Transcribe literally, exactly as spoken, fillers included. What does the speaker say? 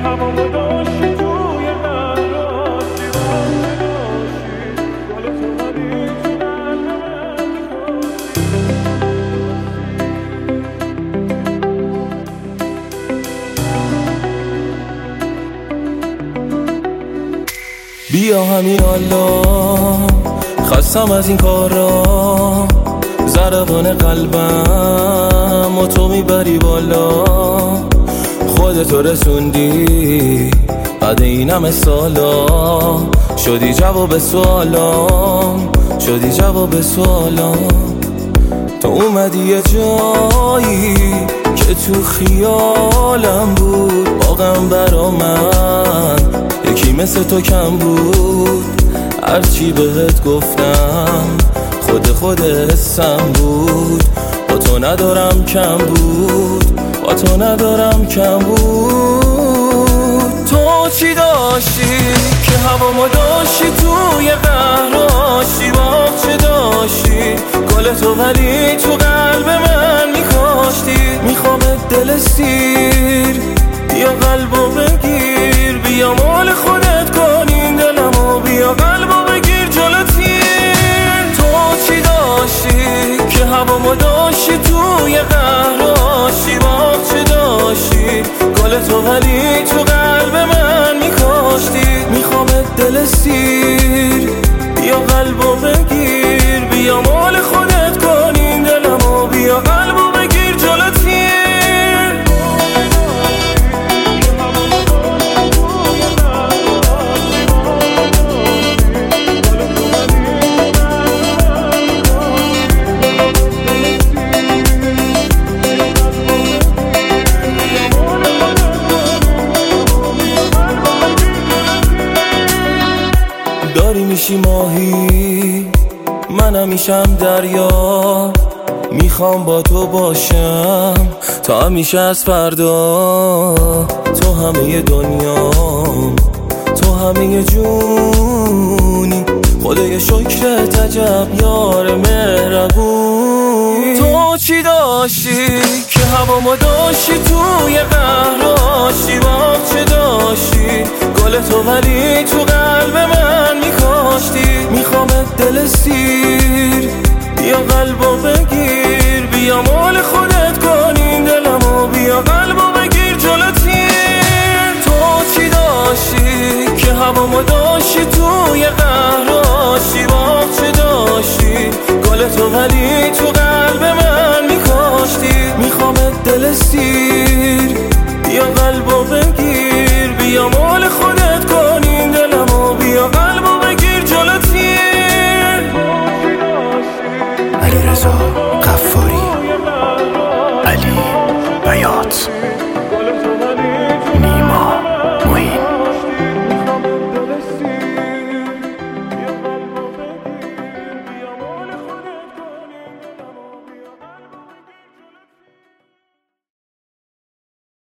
همامو داشتی توی قراشی وقتی داشتی گل تو ولی تو قلب من می‌خواستی. بیا همین الله خستم از این کارا، ضربان قلبم و تو میبری بالا. خودتو رسوندی بعد این همه سالا، شدی جواب سوالام، شدی جواب سوالام. تو اومدی یه جایی که تو خیالم بود، واقعا برا من یکی مثل تو کم بود. هرچی بهت گفتم خود خود حسم بود، با تو ندارم کم بود، با تو ندارم کم بود. تو چی داشتی که هوامو داشتی توی قهراشی، باغ چه داشتی گل تو ولی تو قلب من میکاشتی. میخوام دل سیر بیا قلبو بگیر، بیا مال خودت کن این دلمو، بیا قلبو بگیر جلوتی. تو چی داشتی که هوامو داشتی توی قهراشی، باغ چه داشتی گل تو ولی تو قلب من میکاشتی. میخوام دل سیر بیا قلبو بگیر، بیا مال خودت کن این دلمو، بیا قلبو بگیر جلوتی. داری میشی ماهی منم میشم دریا، میخوام با تو باشم تا همیشه از فردا. تو همه دنیام، تو همه جونی، خدای شکرت عجب یار مهربون. تو چی داشتی که هوامو داشتی توی قهراشی، باغ چه داشتی گل تو ولی تو قلب من میکاشتی. میخوام دل سیر بیا قلبو بگیر، بیا مال خودت کن این دلمو، بیا قلبو بگیر جلوتی. تو چی داشتی که هوامو داشتی توی قهراشی، باغ چه داشتی گل تو ولی تو قلب من میکاشتی. میخوام دل سیر بیا قلبو بگیر، بیا مال خودت کن این دلمو، بیا قلبو بگیر جلوتی. علیرضا غفاری، علی بیات.